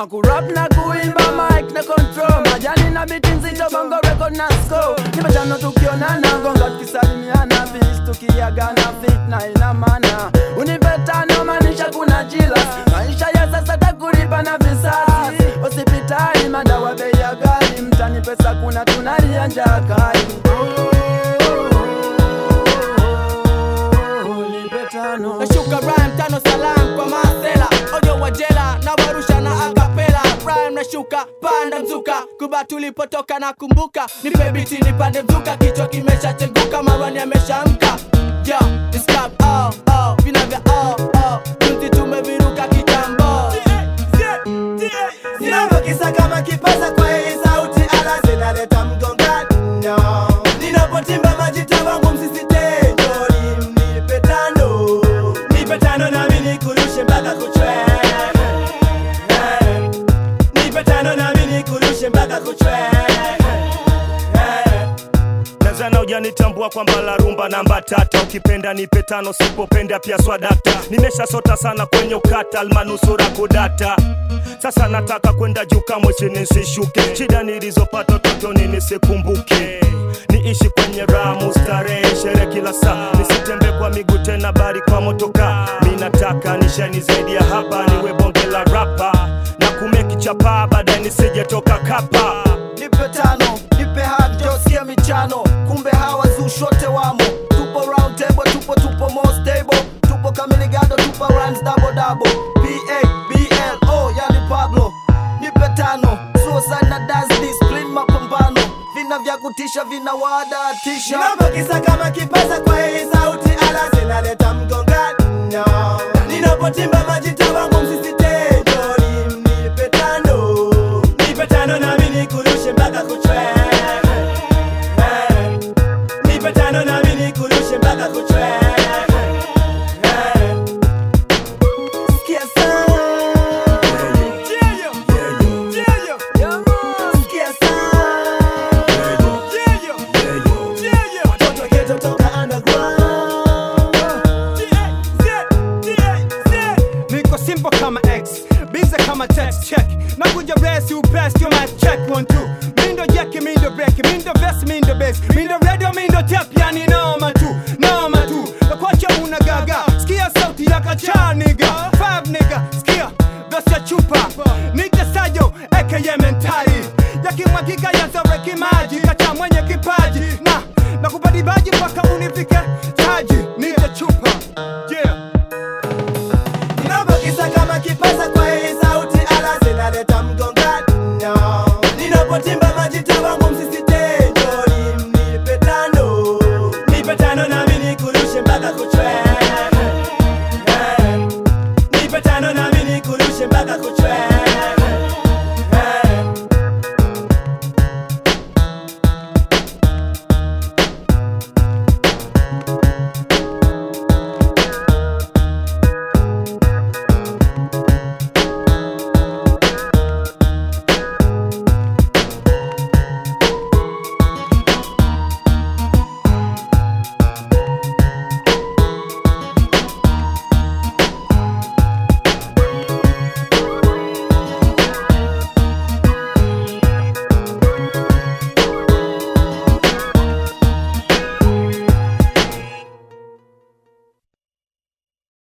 kama kurap na kuimba mic na control. Majani na beat nzito bongo record na score. Nipe tano tukionana gonga tukisalimiana. Peace tukiagana fitna ina maana. Unipe tano maanisha kuna jilas. Maisha ya sasa takulipa na visasi. Hospitali madawa bei ya ghali. Mtani pesa kuna tunalia njaa kali. Nashuka rhyme tano salam kwa masela. Ojo wajela na warusha na akapela. Rhyme nashuka panda mzuka. Kuba tulipotoka na kumbuka. Nipe biti nipande mzuka. Kichwa kimesha chenguka marwani ameshamka. Yo, this club vina vya Tunti tumeviruka kitambo. Ninapokisa kama kipaza kwa hii sauti ala zinaleta mgongano. Ninapotimba majita wangu msisitejo. Nipe tano nami nikurushe mpaka kuchwe. Nipe tano nami nikurushe mpaka kuchwe. Nazana hujanitambua kwamba la rumba namba tata. Ukipenda nipe tano, sipopenda pia swadata. Nimesha sota sana kwenye ukata, almanusura kudata. Sasa nataka kwenda juu kama chini nisishuke. Shida nilizopata utotoni nisikumbuke. Niishi kwenye ramu starehe, sherehe kila saa. Nisitembe kwa miguu tena bali kwa motoka. Minataka nishani zaidi ya hapa, niwe bonge la rapa. Na kumeki chapa baadaye nisije toka kapa. Nipe tano, nipe hard josikia michano. Kumbe hawa zushote wamo. Tupo round table, tupo more stable. Tupo kamiligado, tupo rhymes double. P-A-B-L-O, yani Pablo. Nipe tano, suicide na dance discipline mapambano. Vina vya kutisha, vina wadatisha. Ninapokisa kama kipaza kwa hii sauti ala zinaleta mgongano. Ninapotimba majita wangu msisitejo. Nipe tano nami nikurushe mpaka kuchwe. Nipe tano nami nikurushe mpaka kuchwe. Sikia sana. Sikia sana. Watoto ghetto toka underground. Niko simple kama X, bize kama text check. Nakuja resi upest, yo mic check 1, 2. Mindo jacki, mindo breaki, mindo vest, mindo bass. Mindo radio, mindo tap, yani noma tu. Nakwacha unagaga, skia sauti ya kacha nigga. 5 nigga, skia, vesi ya chupa. Nigga sayo, aka mentali. Yaki mwakika ya zaweki maji, kacha mwenye kipaji. Na kubadibaji paka unifike taji. Nigga chupa, yeah. Ninapokisa kama kipaza kwa hii sauti ala zinaleta mgongano. Ninapotimba majita wangu msisitejo.